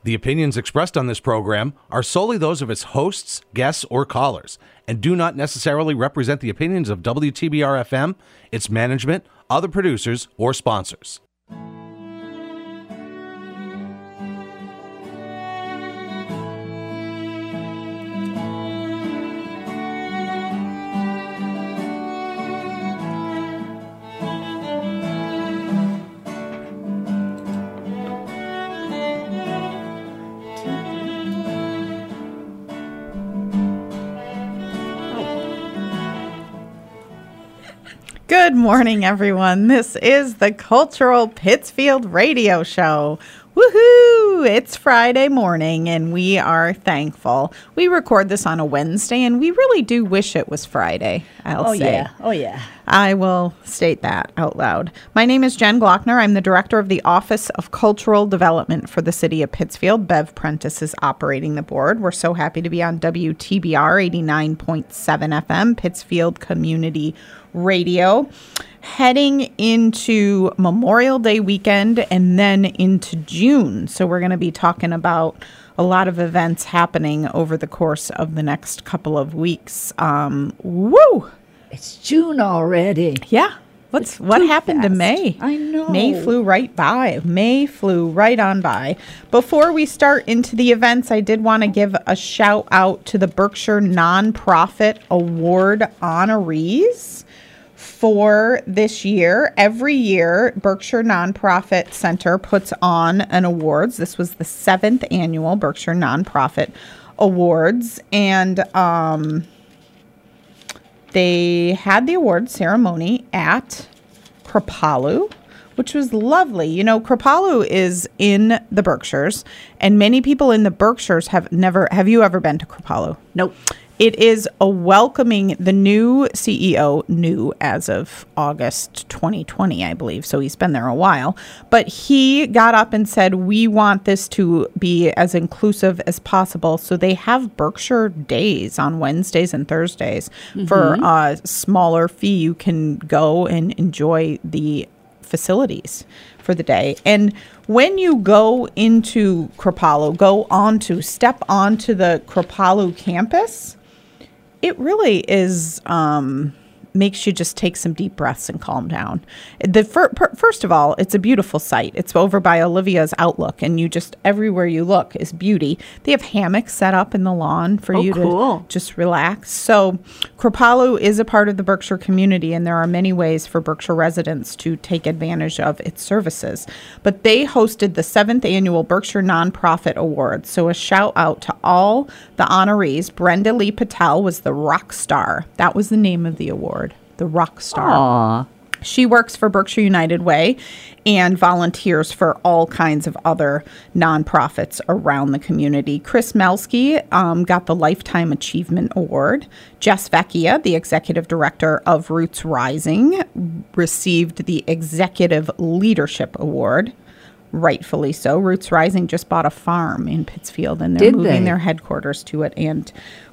The opinions expressed on this program are solely those of its hosts, guests, or callers, and do not necessarily represent the opinions of WTBR-FM, its management, other producers, or sponsors. Good morning, everyone. This is the Cultural Pittsfield Radio Show. Woohoo! It's Friday morning, and we are thankful. We record this on a Wednesday, and we really do wish it was Friday, I'll say. Oh, yeah. I will state that out loud. My name is Jen Glockner. I'm the director of the Office of Cultural Development for the City of Pittsfield. Bev Prentice is operating the board. We're so happy to be on WTBR 89.7 FM, Pittsfield Community Radio, heading into Memorial Day weekend and then into June. So we're going to be talking about a lot of events happening over the course of the next couple of weeks. Woo! It's June already. Yeah. What happened to May? I know. May flew right by. May flew right on by. Before we start into the events, I did want to give a shout out to the Berkshire Nonprofit Award honorees for this year. Every year, Berkshire Nonprofit Center puts on an awards. This was the 7th annual Berkshire Nonprofit Awards, and they had the award ceremony at Kripalu, which was lovely. You know, Kripalu is in the Berkshires, and many people in the Berkshires have you ever been to Kripalu? Nope. It is a welcoming, the new CEO, new as of August 2020, I believe, so he's been there a while, but he got up and said, we want this to be as inclusive as possible, so they have Berkshire Days on Wednesdays and Thursdays. For a smaller fee. You can go and enjoy the facilities for the day. And when you go into Kripalu, step onto the Kripalu campus, it really is, makes you just take some deep breaths and calm down. First of all, it's a beautiful site. It's over by Olivia's Outlook, and you just, everywhere you look is beauty. They have hammocks set up in the lawn for you to just relax. So Kripalu is a part of the Berkshire community, and there are many ways for Berkshire residents to take advantage of its services. But they hosted the 7th annual Berkshire Nonprofit Awards. So a shout out to all the honorees. Brenda Lee Patel was the rock star. That was the name of the award. The rock star. Aww. She works for Berkshire United Way and volunteers for all kinds of other nonprofits around the community. Chris Melsky got the Lifetime Achievement Award. Jess Vecchia, the executive director of Roots Rising, received the Executive Leadership Award. Rightfully so. Roots Rising just bought a farm in Pittsfield, and they're moving their headquarters to it and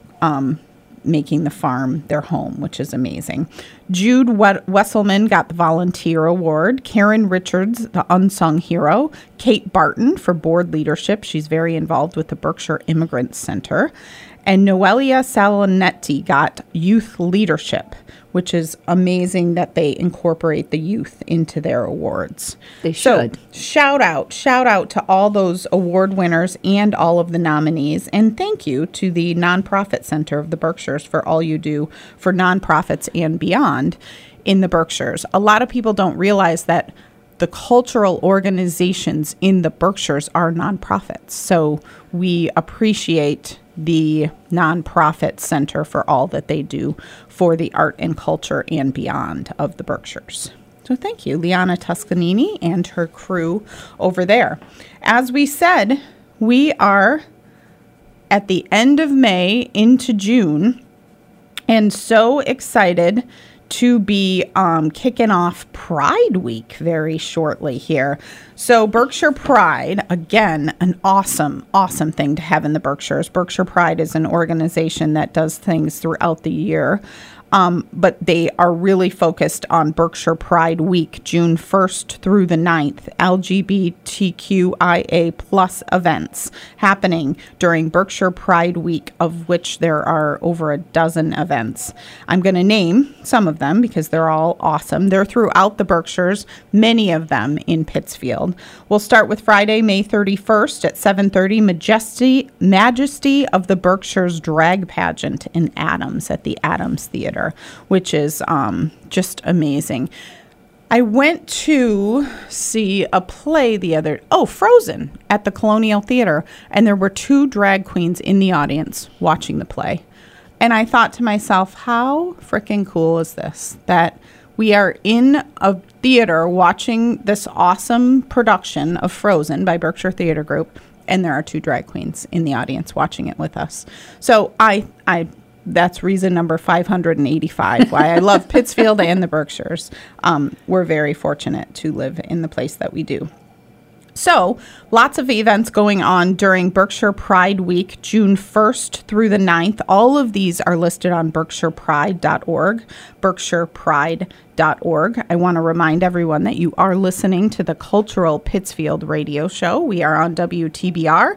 making the farm their home, which is amazing. Jude Wesselman got the Volunteer Award. Karen Richards, the Unsung Hero. Kate Barton for Board Leadership. She's very involved with the Berkshire Immigrant Center. And Noelia Salonetti got Youth Leadership, which is amazing that they incorporate the youth into their awards. They should. So, shout out to all those award winners and all of the nominees. And thank you to the Nonprofit Center of the Berkshires for all you do for nonprofits and beyond in the Berkshires. A lot of people don't realize that the cultural organizations in the Berkshires are nonprofits. So we appreciate the Nonprofit Center for all that they do for the art and culture and beyond of the Berkshires. So thank you, Liana Toscanini and her crew over there. As we said, we are at the end of May into June, and so excited to be kicking off Pride Week very shortly here. So Berkshire Pride, again, an awesome thing to have in the Berkshires. Berkshire Pride is an organization that does things throughout the year but they are really focused on Berkshire Pride Week, June 1st through the 9th, LGBTQIA plus events happening during Berkshire Pride Week, of which there are over a dozen events. I'm going to name some of them because they're all awesome. They're throughout the Berkshires, many of them in Pittsfield. We'll start with Friday, May 31st at 7:30, Majesty of the Berkshires Drag Pageant in Adams at the Adams Theater, which is just amazing. I went to see a play Frozen at the Colonial Theater, and there were 2 drag queens in the audience watching the play. And I thought to myself, how freaking cool is this? That we are in a theater watching this awesome production of Frozen by Berkshire Theater Group, and there are 2 drag queens in the audience watching it with us. So that's reason number 585 why I love Pittsfield and the Berkshires. We're very fortunate to live in the place that we do. So, lots of events going on during Berkshire Pride Week, June 1st through the 9th. All of these are listed on berkshirepride.org, berkshirepride.org. I want to remind everyone that you are listening to the Cultural Pittsfield radio show. We are on WTBR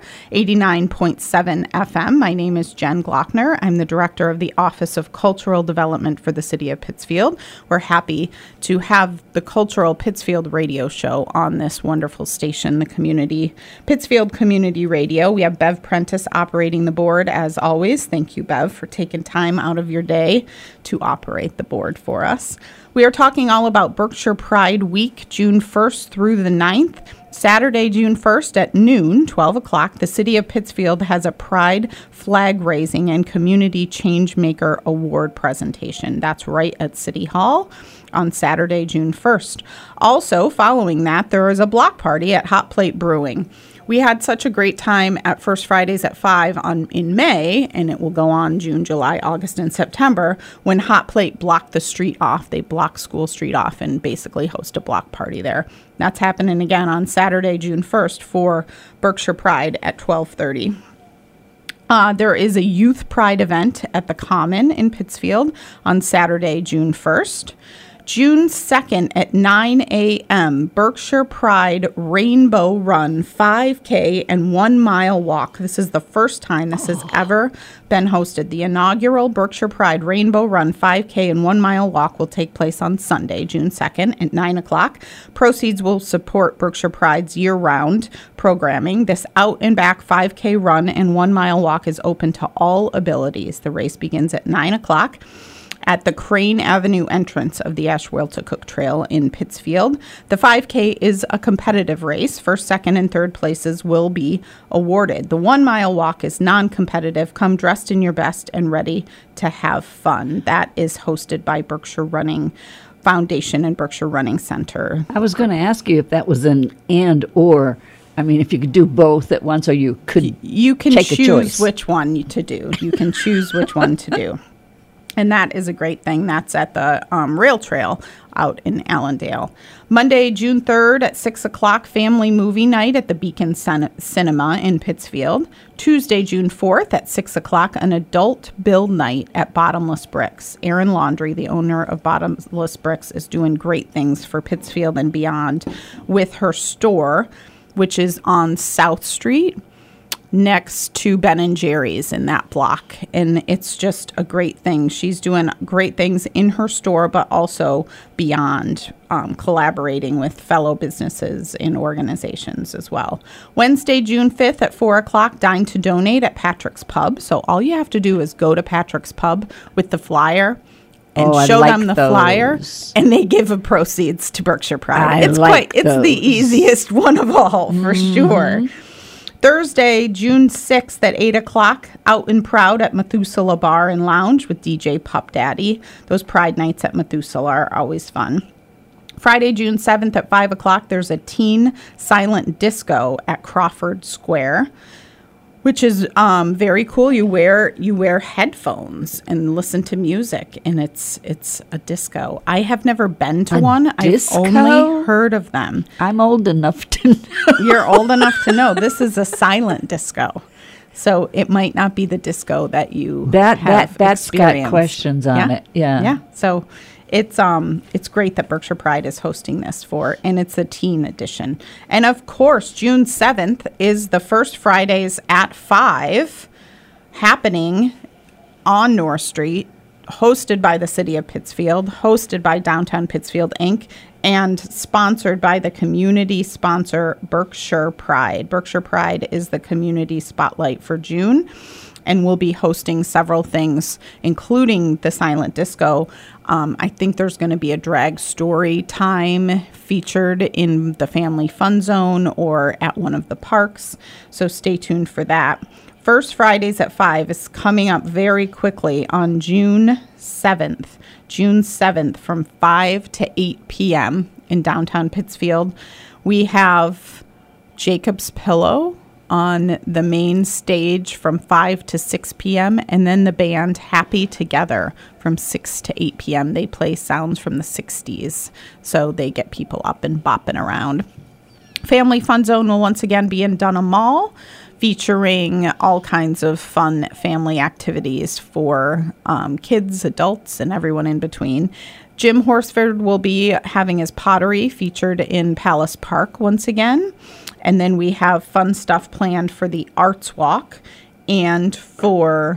89.7 FM. My name is Jen Glockner. I'm the director of the Office of Cultural Development for the City of Pittsfield. We're happy to have the Cultural Pittsfield radio show on this wonderful station, the Pittsfield Community Radio. We have Bev Prentice operating the board as always. Thank you, Bev, for taking time out of your day to operate the board for us. We are talking all about Berkshire Pride Week, June 1st through the 9th. Saturday, June 1st at noon, 12 o'clock, the City of Pittsfield has a Pride flag raising and Community Changemaker Award presentation. That's right at City Hall on Saturday, June 1st. Also, following that, there is a block party at Hot Plate Brewing. We had such a great time at First Fridays at 5 in May, and it will go on June, July, August, and September, when Hot Plate blocked the street off. They block School Street off and basically host a block party there. That's happening again on Saturday, June 1st for Berkshire Pride at 12:30. There is a Youth Pride event at the Common in Pittsfield on Saturday, June 1st. June 2nd at 9 a.m., Berkshire Pride Rainbow Run 5K and 1 mile walk. This is the first time this has ever been hosted. The inaugural Berkshire Pride Rainbow Run 5K and 1 mile walk will take place on Sunday, June 2nd at 9 o'clock. Proceeds will support Berkshire Pride's year-round programming. This out and back 5K run and 1 mile walk is open to all abilities. The race begins at 9 o'clock. At the Crane Avenue entrance of the Ashwell-to-Cook Trail in Pittsfield. The 5K is a competitive race. First, second, and third places will be awarded. The 1 mile walk is non-competitive. Come dressed in your best and ready to have fun. That is hosted by Berkshire Running Foundation and Berkshire Running Center. I was going to ask you if that was an and or. I mean, if you could do both at once, or you could You can take a choose choice. which one to do. You can choose which one to do. And that is a great thing. That's at the rail trail out in Allendale. Monday, June 3rd at 6 o'clock, family movie night at the Beacon Cinema in Pittsfield. Tuesday, June 4th at 6 o'clock, an adult build night at Bottomless Bricks. Erin Laundry, the owner of Bottomless Bricks, is doing great things for Pittsfield and beyond with her store, which is on South Street, next to Ben & Jerry's in that block. And it's just a great thing. She's doing great things in her store, but also beyond, collaborating with fellow businesses and organizations as well. Wednesday, June 5th at 4 o'clock, Dine to Donate at Patrick's Pub. So all you have to do is go to Patrick's Pub with the flyer and show them the flyer, and they give the proceeds to Berkshire Pride. It's the easiest one of all, for sure. Thursday, June 6th at 8 o'clock, Out and Proud at Methuselah Bar and Lounge with DJ Pup Daddy. Those Pride nights at Methuselah are always fun. Friday, June 7th at 5 o'clock, there's a teen silent disco at Crawford Square, which is very cool. You wear headphones and listen to music, and it's a disco. I have never been to one. Disco? I've only heard of them. I'm old enough to know. You're old enough to know. This is a silent disco. So it might not be the disco that you That's experienced. got questions on it. Yeah. Yeah. So it's great that Berkshire Pride is hosting this and it's a teen edition. And of course, June 7th is the first Fridays at 5 happening on North Street, hosted by the City of Pittsfield, hosted by Downtown Pittsfield, Inc., and sponsored by the community sponsor Berkshire Pride. Berkshire Pride is the community spotlight for June, and we'll be hosting several things, including the silent disco. I think there's going to be a drag story time featured in the Family Fun Zone or at one of the parks, so stay tuned for that. First Fridays at 5 is coming up very quickly on June 7th. June 7th from 5 to 8 p.m. in downtown Pittsfield. We have Jacob's Pillow on the main stage from 5 to 6 p.m. and then the band Happy Together from 6 to 8 p.m. They play sounds from the 60s, so they get people up and bopping around. Family Fun Zone will once again be in Dunham Mall, featuring all kinds of fun family activities for kids, adults, and everyone in between. Jim Horsford will be having his pottery featured in Palace Park once again. And then we have fun stuff planned for the Arts Walk and for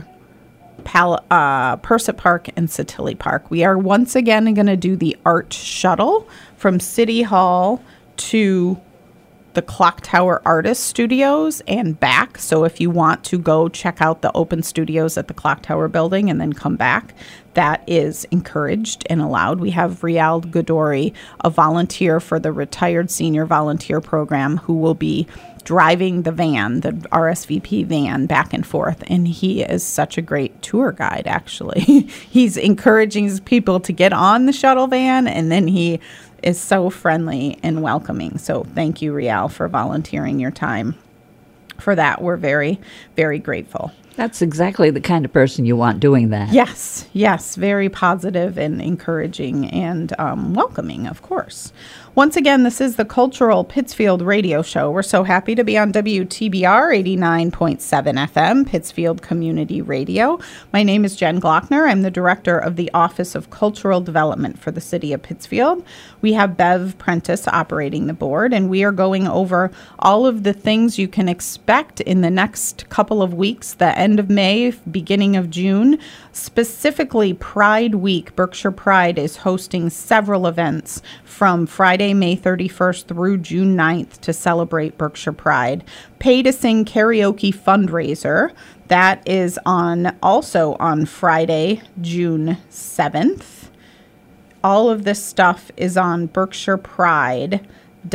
Persit Park and Satilli Park. We are once again going to do the Art Shuttle from City Hall to the Clock Tower Artist Studios and back. So if you want to go check out the open studios at the Clock Tower building and then come back, that is encouraged and allowed. We have Rial Godori, a volunteer for the Retired Senior Volunteer Program, who will be driving the van, the RSVP van, back and forth. And he is such a great tour guide, actually. He's encouraging his people to get on the shuttle van, and then he is so friendly and welcoming. So thank you, Rial, for volunteering your time for that. We're very, very grateful. That's exactly the kind of person you want doing that. Yes, very positive and encouraging and welcoming, of course. Once again, this is the Cultural Pittsfield Radio Show. We're so happy to be on WTBR 89.7 FM, Pittsfield Community Radio. My name is Jen Glockner. I'm the Director of the Office of Cultural Development for the City of Pittsfield. We have Bev Prentice operating the board, and we are going over all of the things you can expect in the next couple of weeks, the end of May, beginning of June. Specifically, Pride Week. Berkshire Pride is hosting several events from Friday, May 31st through June 9th to celebrate Berkshire Pride. Pay to Sing Karaoke Fundraiser. That is also on Friday, June 7th. All of this stuff is on berkshirepride.org,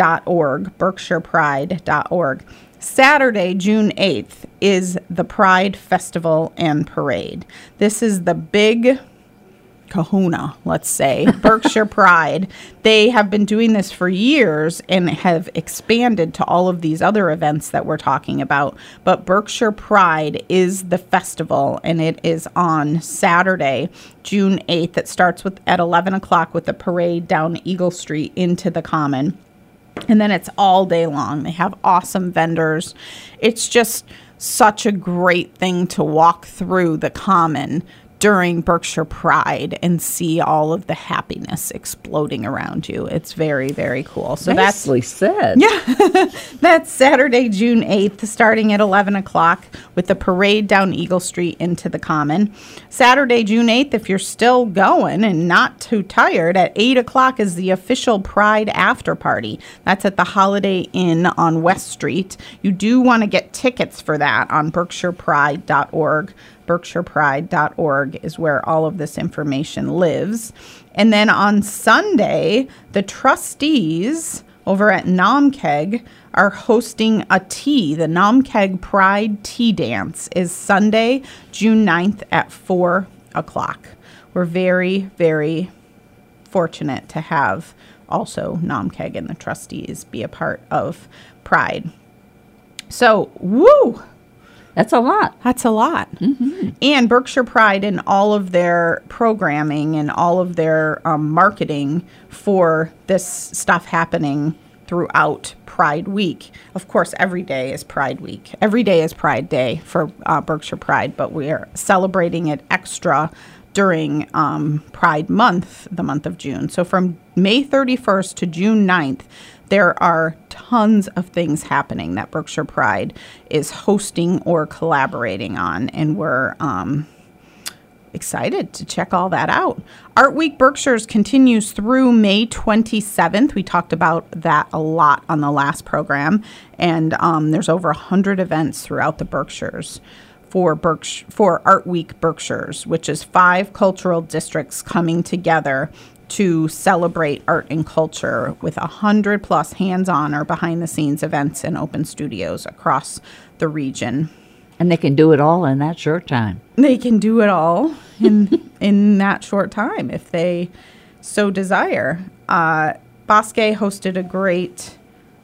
berkshirepride.org. Saturday, June 8th, is the Pride Festival and Parade. This is the big kahuna, let's say, Berkshire Pride. They have been doing this for years and have expanded to all of these other events that we're talking about. But Berkshire Pride is the festival, and it is on Saturday, June 8th. It starts at 11 o'clock with the parade down Eagle Street into the Common. And then it's all day long. They have awesome vendors. It's just such a great thing to walk through the Common during Berkshire Pride and see all of the happiness exploding around you. It's very, very cool. So Nicely said. Yeah, that's Saturday, June 8th, starting at 11 o'clock with the parade down Eagle Street into the Common. Saturday, June 8th, if you're still going and not too tired, at 8 o'clock is the official Pride after party. That's at the Holiday Inn on West Street. You do want to get tickets for that on berkshirepride.org. berkshirepride.org is where all of this information lives. And then on Sunday, the trustees over at Namkeg are hosting a tea. The Namkeg Pride Tea Dance is Sunday, June 9th at 4 o'clock. We're very, very fortunate to have also Namkeg and the trustees be a part of Pride. So, woo! That's a lot. That's a lot. Mm-hmm. And Berkshire Pride and all of their programming and all of their marketing for this stuff happening throughout Pride Week. Of course, every day is Pride Week. Every day is Pride Day for Berkshire Pride, but we are celebrating it extra during Pride Month, the month of June. So from May 31st to June 9th, there are tons of things happening that Berkshire Pride is hosting or collaborating on, and we're excited to check all that out. Art Week Berkshires continues through May 27th. We talked about that a lot on the last program, and there's over 100 events throughout the Berkshires for Art Week Berkshires, which is 5 cultural districts coming together to celebrate art and culture with 100 plus hands-on or behind-the-scenes events and open studios across the region. And they can do it all in that short time. They can do it all in that short time if they so desire. Bosque hosted a great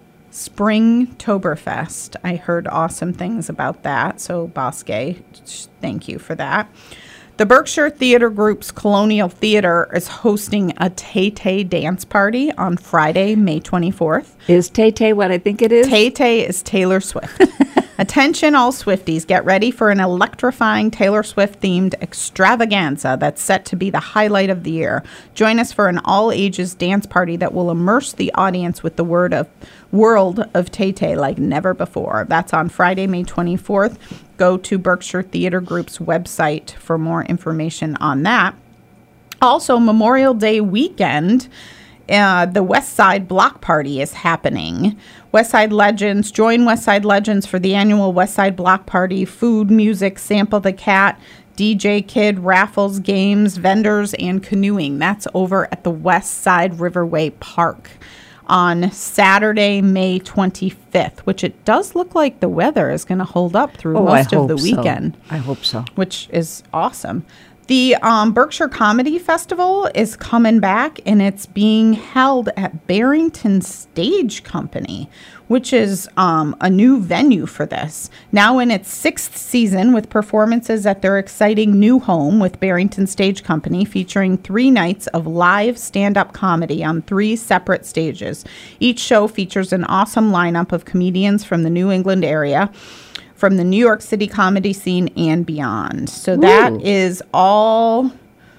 Springtoberfest. I heard awesome things about that. So Bosque, thank you for that. The Berkshire Theater Group's Colonial Theater is hosting a Tay-Tay dance party on Friday, May 24th. Is Tay-Tay what I think it is? Tay-Tay is Taylor Swift. Attention all Swifties, get ready for an electrifying Taylor Swift-themed extravaganza that's set to be the highlight of the year. Join us for an all-ages dance party that will immerse the audience with the world of Tay-Tay like never before. That's on Friday, May 24th. Go to Berkshire Theater Group's website for more information on that. Also, Memorial Day weekend, the West Side Block Party is happening. West Side Legends, join West Side Legends for the annual West Side Block Party. Food, music, Sample the Cat, DJ Kid, raffles, games, vendors, and canoeing. That's over at the West Side Riverway Park on Saturday, May 25th, which it does look like the weather is going to hold up through most of the weekend. So. I hope so. Which is awesome. The Berkshire Comedy Festival is coming back, and it's being held at Barrington Stage Company, which is a new venue for this. Now in its 6th season with performances at their exciting new home with Barrington Stage Company, featuring 3 nights of live stand-up comedy on 3 separate stages. Each show features an awesome lineup of comedians from the New England area, from the New York City comedy scene and beyond. So that is all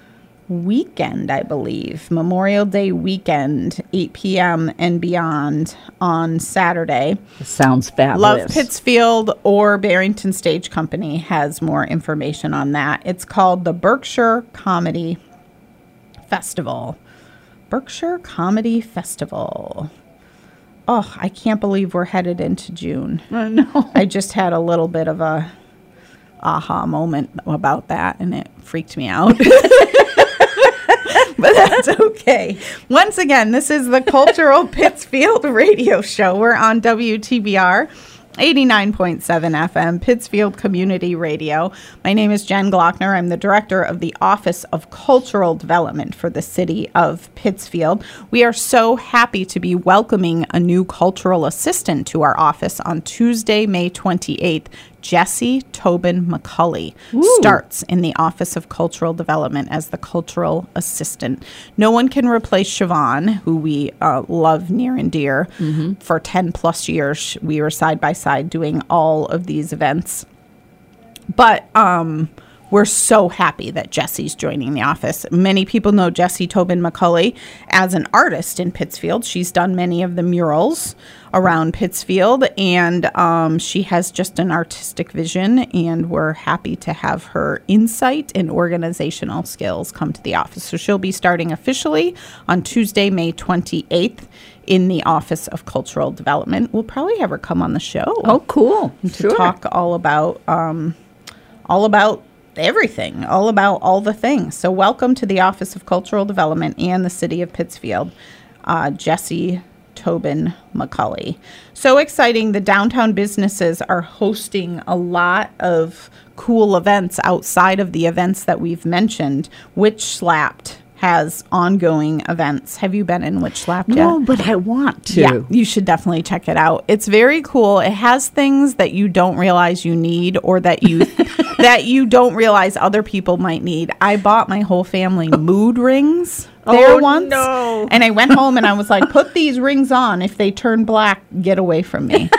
weekend, I believe. Memorial Day weekend, 8 p.m. and beyond on Saturday. Sounds fabulous. Love Pittsfield or Barrington Stage Company has more information on that. It's called the Berkshire Comedy Festival. Berkshire Comedy Festival. Oh, I can't believe we're headed into June. I know. I just had a little bit of a aha moment about that, and it freaked me out. But that's okay. Once again, this is the Cultural Pittsfield Radio Show. We're on WTBR 89.7 FM, Pittsfield Community Radio. My name is Jen Glockner. I'm the director of the Office of Cultural Development for the city of Pittsfield. We are so happy to be welcoming a new cultural assistant to our office on Tuesday, May 28th. Jessie Tobin McCulley starts in the Office of Cultural Development as the cultural assistant. No one can replace Siobhan, who we love near and dear. For 10 plus years, we were side by side doing all of these events. But we're so happy that Jessie's joining the office. Many people know Jessie Tobin McCulley as an artist in Pittsfield. She's done many of the murals around Pittsfield, and she has just an artistic vision, and we're happy to have her insight and organizational skills come to the office. So she'll be starting officially on Tuesday, May 28th in the Office of Cultural Development. We'll probably have her come on the show. Oh, cool. To talk all about everything, all about all the things. So welcome to the Office of Cultural Development and the City of Pittsfield, Jessie Tobin McCulley. So exciting. The downtown businesses are hosting a lot of cool events outside of the events that we've mentioned. Witch Slapped has ongoing events. Have you been in Witch Slapped yet? No, but I want to. Yeah, you should definitely check it out. It's very cool. It has things that you don't realize you need, or that you that you don't realize other people might need. I bought my whole family mood rings there Oh, once. no. And I went home and I was like, put these rings on. If they turn black, get away from me.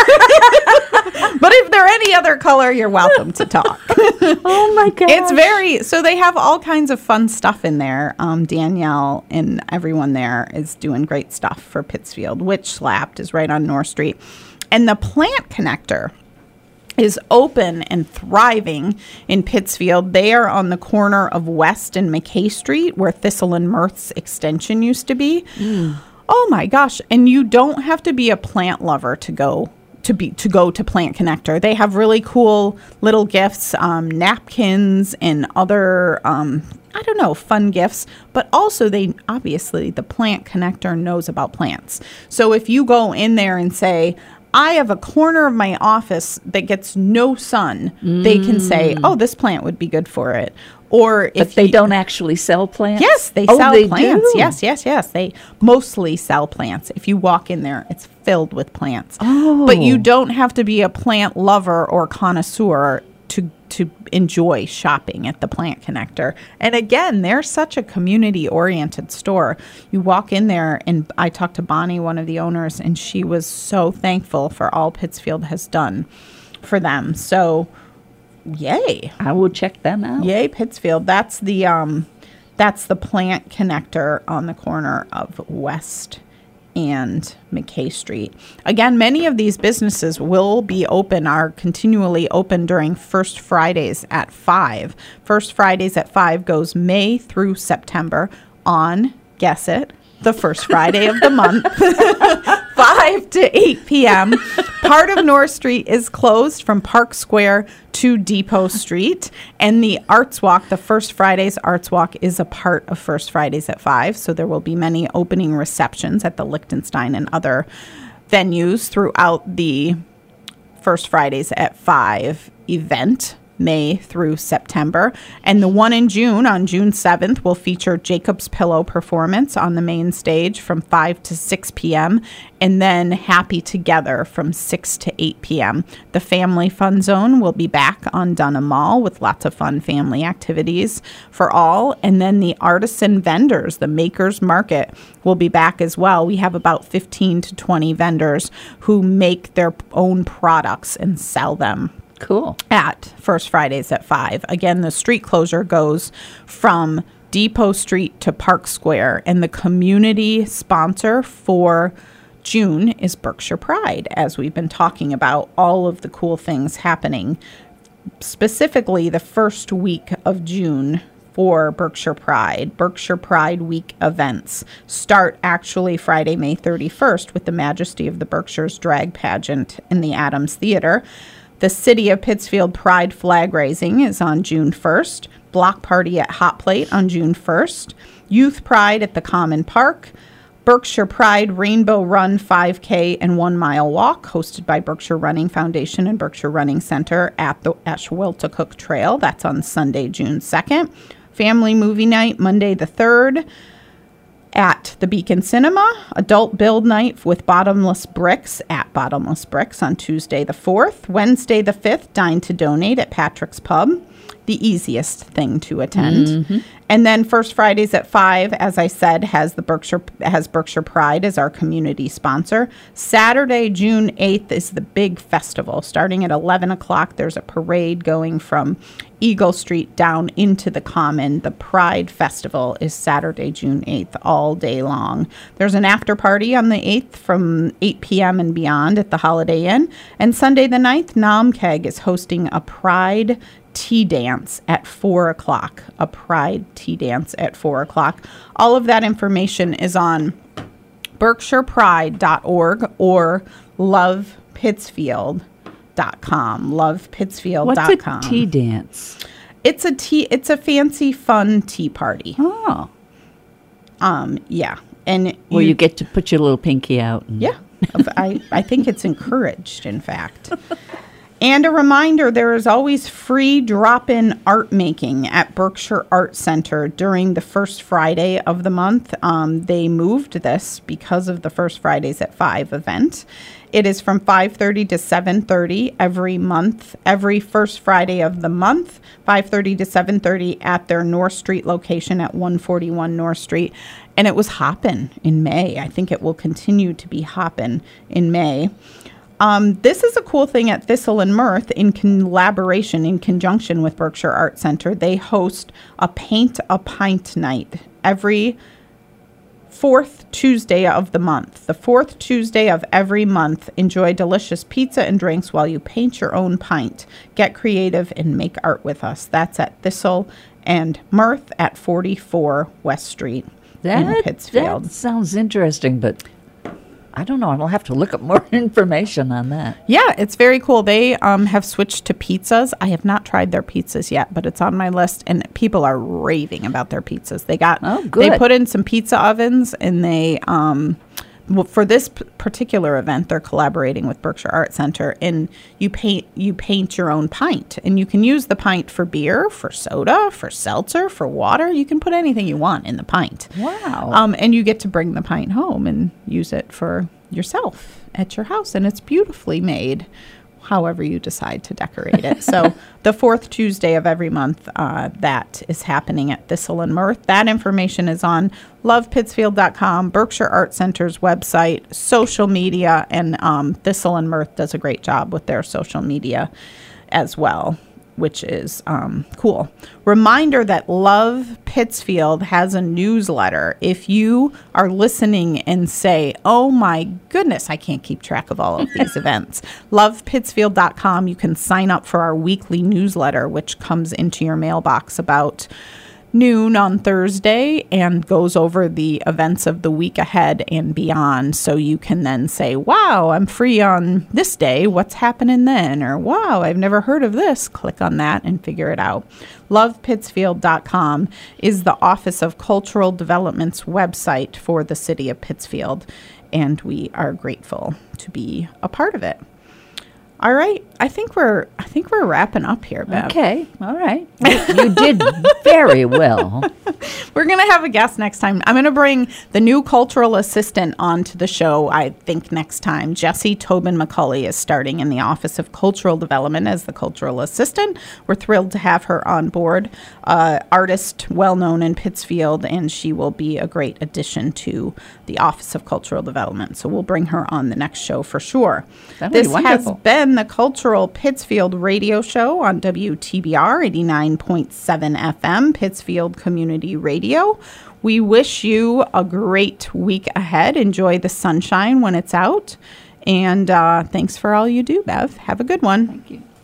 But if they're any other color, you're welcome to talk. Oh my God. So they have all kinds of fun stuff in there. Danielle and everyone there is doing great stuff for Pittsfield. Witch Slapped is right on North Street. And the Plant Connector is open and thriving in Pittsfield. They are on the corner of West and McKay Street, where Thistle and Mirth's extension used to be. Oh my gosh. And you don't have to be a plant lover to go to Plant Connector. They have really cool little gifts, napkins and other fun gifts, but also the Plant Connector knows about plants. So if you go in there and say, I have a corner of my office that gets no sun, they can say, oh, this plant would be good for it. Or if But they don't actually sell plants? Yes, they sell plants. Do? Yes. They mostly sell plants. If you walk in there, it's filled with plants. Oh. But you don't have to be a plant lover or connoisseur to enjoy shopping at the Plant Connector. And again, they're such a community-oriented store. You walk in there, and I talked to Bonnie, one of the owners, and she was so thankful for all Pittsfield has done for them. So, yay. I will check them out. Yay, Pittsfield. That's the Plant Connector on the corner of West and McKay Street. Again, many of these businesses will be are continually open during First Fridays at 5. First Fridays at 5 goes May through September on, guess it, the first Friday of the month, 5 to 8 p.m. Part of North Street is closed from Park Square to Depot Street. And the Arts Walk, the First Fridays Arts Walk, is a part of First Fridays at 5. So there will be many opening receptions at the Liechtenstein and other venues throughout the First Fridays at 5 event, May through September. And the one in June, on June 7th, will feature Jacob's Pillow performance on the main stage from 5 to 6 p.m. and then Happy Together from 6 to 8 p.m. The Family Fun Zone will be back on Dunham Mall with lots of fun family activities for all. And then the Artisan Vendors, the Makers Market, will be back as well. We have about 15 to 20 vendors who make their own products and sell them. Cool. At First Fridays at 5. Again, the street closure goes from Depot Street to Park Square, and the community sponsor for June is Berkshire Pride, as we've been talking about all of the cool things happening, specifically the first week of June for Berkshire Pride. Berkshire Pride Week events start actually Friday, May 31st with the Majesty of the Berkshires drag pageant in the Adams Theater. The City of Pittsfield Pride flag raising is on June 1st. Block party at Hot Plate on June 1st. Youth Pride at the Common Park. Berkshire Pride Rainbow Run 5K and 1 mile walk hosted by Berkshire Running Foundation and Berkshire Running Center at the Ashwiltacook Trail. That's on Sunday, June 2nd. Family movie night Monday the 3rd. At the Beacon Cinema, adult build night with Bottomless Bricks at Bottomless Bricks on Tuesday the 4th. Wednesday the 5th, Dine to Donate at Patrick's Pub, the easiest thing to attend. Mm-hmm. And then First Fridays at 5, as I said, has Berkshire Pride as our community sponsor. Saturday, June 8th is the big festival. Starting at 11 o'clock, there's a parade going from Eagle Street down into the Common. The Pride Festival is Saturday, June 8th, all day long. There's an after party on the 8th from 8 p.m. and beyond at the Holiday Inn. And Sunday the 9th, Namkeg is hosting a Pride tea dance at 4 o'clock. A Pride tea dance at 4 o'clock. All of that information is on berkshirepride.org or lovepittsfield.com. lovepittsfield.com. What's a tea dance? It's a fancy fun tea party. Oh. Yeah. And where you get to put your little pinky out. Yeah. I think it's encouraged, in fact. And a reminder, there is always free drop-in art making at Berkshire Art Center during the first Friday of the month. They moved this because of the First Fridays at 5 event. It is from 5:30 to 7:30 every month, every first Friday of the month, 5:30 to 7:30 at their North Street location at 141 North Street. And it was hopping in May. I think it will continue to be hopping in May. This is a cool thing at Thistle and Mirth in collaboration, in conjunction with Berkshire Art Center. They host a Paint a Pint night every fourth Tuesday of the month. The fourth Tuesday of every month, enjoy delicious pizza and drinks while you paint your own pint. Get creative and make art with us. That's at Thistle and Mirth at 44 West Street in Pittsfield. That sounds interesting, but I don't know. I'll have to look up more information on that. Yeah, it's very cool. They have switched to pizzas. I have not tried their pizzas yet, but it's on my list, and people are raving about their pizzas. They put in some pizza ovens, and they for this particular event, they're collaborating with Berkshire Art Center, and you paint your own pint, and you can use the pint for beer, for soda, for seltzer, for water. You can put anything you want in the pint. Wow! And you get to bring the pint home and use it for yourself at your house, and it's beautifully made, however you decide to decorate it. So the fourth Tuesday of every month, that is happening at Thistle and Mirth. That information is on lovepittsfield.com, Berkshire Art Center's website, social media, and Thistle and Mirth does a great job with their social media as well, which is cool. Reminder that Love Pittsfield has a newsletter. If you are listening and say, oh my goodness, I can't keep track of all of these events, lovepittsfield.com, you can sign up for our weekly newsletter, which comes into your mailbox about noon on Thursday and goes over the events of the week ahead and beyond. So you can then say, wow, I'm free on this day. What's happening then? Or wow, I've never heard of this. Click on that and figure it out. LovePittsfield.com is the Office of Cultural Development's website for the city of Pittsfield, and we are grateful to be a part of it. All right. I think we're wrapping up here, Bev. Okay. All right. You did very well. We're going to have a guest next time. I'm going to bring the new cultural assistant onto the show, I think, next time. Jessie Tobin McCulley is starting in the Office of Cultural Development as the cultural assistant. We're thrilled to have her on board. Artist well-known in Pittsfield, and she will be a great addition to the Office of Cultural Development. So we'll bring her on the next show for sure. This has been the Cultural Pittsfield radio show on WTBR 89.7 FM, Pittsfield Community Radio. We wish you a great week ahead. Enjoy the sunshine when it's out. And thanks for all you do, Bev. Have a good one. Thank you.